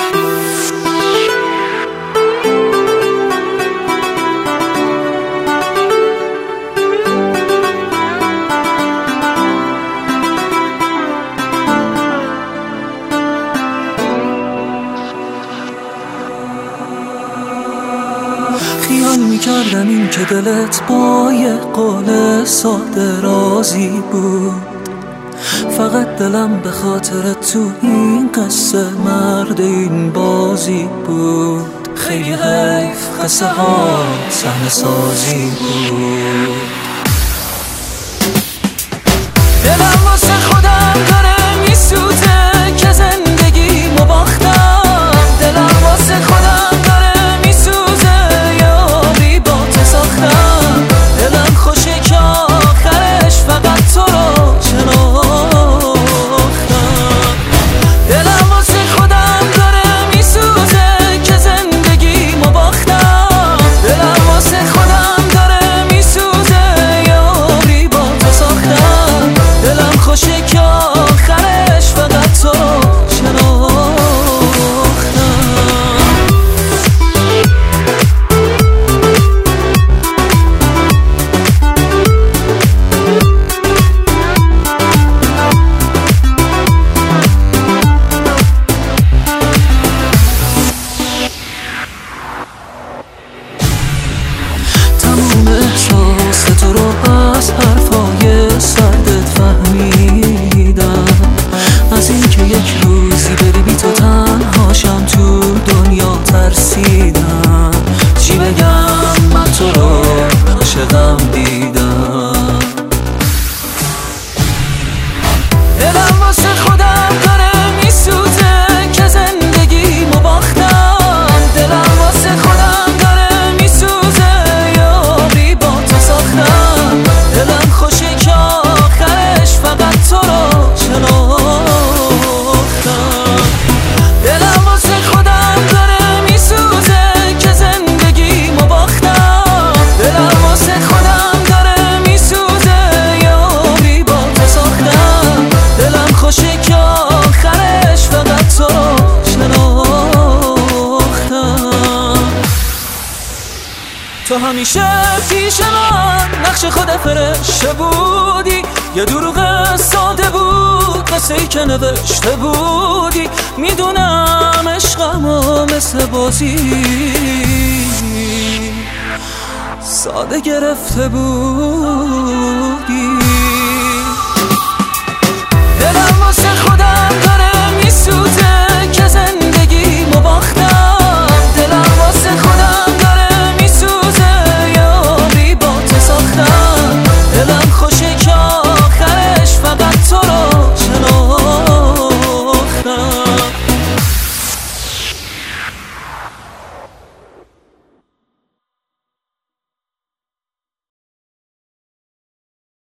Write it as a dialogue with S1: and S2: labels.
S1: خیال میکردم این که دلت با یه قول ساده راضی بود، فقط دلم به خاطر تو این قصه مرد این بازی بود. خیلی حیف قصه ها صحنه سازی بود. دلم واسه خودم داره میسوزه که زندگیمو باختم. دلم واسه خودم داره میسوزه یاری با تو ساختم. دلم خوشه که آخرش فقط تو رو شناختم. دلم واسه خودم داره میسوزه که زندگیمو باختم. دلم واسه خودم داره میسوزه یاری با تو ساختم. دلم خوشه که آخرش فقط تو رو شناختم. تموم احساس تو رو از حرفای سردت فهمیدم. از این که یک روزی بری بی تو تنهاشم تو دنیا ترسیدم. چی بگم من تو رو عاشقم دیدم. دلم واسه خودم داره میسوزه که زندگیمو باختم. دلم واسه خودم داره میسوزه یاری با تو ساختم. دلم خوشه که آخرش فقط تو رو شناختم. دلم واسه خودم داره میسوزه که زندگیمو باختم. دلم واسه خودم داره میسوزه یاری با تو ساختم. دلم خوشه که آخرش فقط تو رو شناختم. تو همیشه پیش من نقش خود فرشته بودی. یه دروغ ساده بود قصه ای که نوشته بودی. میدونم عشقمو مثل بازی ساده گرفته بودی. دلم واسه خودم داره